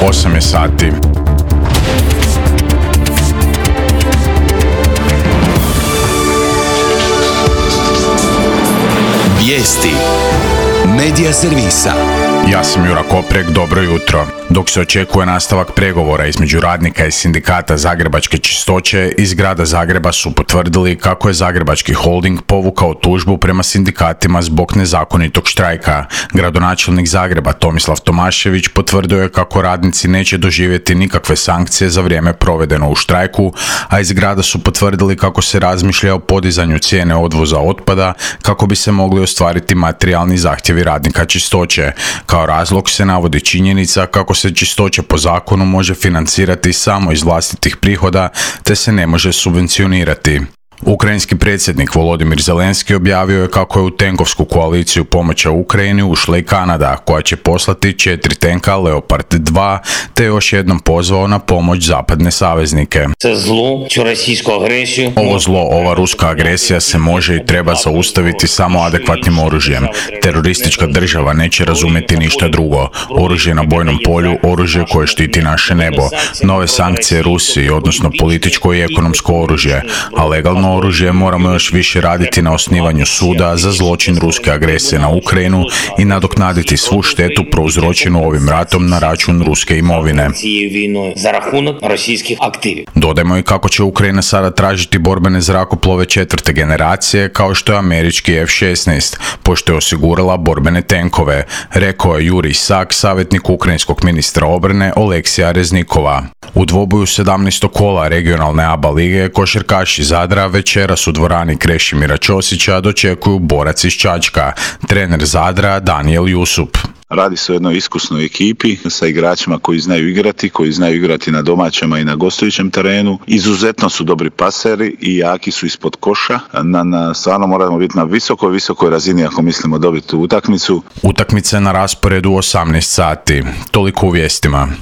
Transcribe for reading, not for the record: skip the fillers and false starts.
8 je sati. Vijesti Medija servisa. Ja sam Jura Koprek, dobro jutro. Dok se očekuje nastavak pregovora između radnika i sindikata Zagrebačke čistoće, iz grada Zagreba su potvrdili kako je Zagrebački holding povukao tužbu prema sindikatima zbog nezakonitog štrajka. Gradonačelnik Zagreba Tomislav Tomašević potvrdio je kako radnici neće doživjeti nikakve sankcije za vrijeme provedeno u štrajku, a iz grada su potvrdili kako se razmišlja o podizanju cijene odvoza otpada kako bi se mogli ostvariti materijalni zahtjevi radnika čistoće. Kao razlog se navodi činjenica kako se čistoća po zakonu može financirati samo iz vlastitih prihoda, te se ne može subvencionirati. Ukrajinski predsjednik Volodimir Zelenski objavio je kako je u tenkovsku koaliciju pomoći Ukrajini ušla i Kanada, koja će poslati 4 tenka Leopard 2, te još jednom pozvao na pomoć zapadne saveznike. Ovo zlo, ova ruska agresija se može i treba zaustaviti samo adekvatnim oružjem. Teroristička država neće razumjeti ništa drugo. Oružje na bojnom polju, oružje koje štiti naše nebo. Nove sankcije Rusiji, odnosno političko i ekonomsko oružje, a legalno oružje moramo još više raditi na osnivanju suda za zločin ruske agresije na Ukrajinu i nadoknaditi svu štetu prouzročenu ovim ratom na račun ruske imovine. Dodajmo i kako će Ukrajina sada tražiti borbene zrakoplove 4. generacije kao što je američki F-16, pošto je osigurala borbene tenkove, rekao je Jurij Sak, savjetnik ukrajinskog ministra obrane Oleksija Reznikova. U dvoboju 17. kola regionalne ABA lige košarkaši Zadra večeras u dvorani Krešimira Ćosića dočekuju Borac iz Čačka, trener Zadra Danijel Jusup. Radi se o jednoj iskusnoj ekipi sa igračima koji znaju igrati na domaćem i na gostujućem terenu. Izuzetno su dobri paseri i jaki su ispod koša. Stvarno moramo biti na visokoj razini ako mislimo dobiti tu utakmicu. Utakmica je na rasporedu 18 sati. Toliko u vijestima.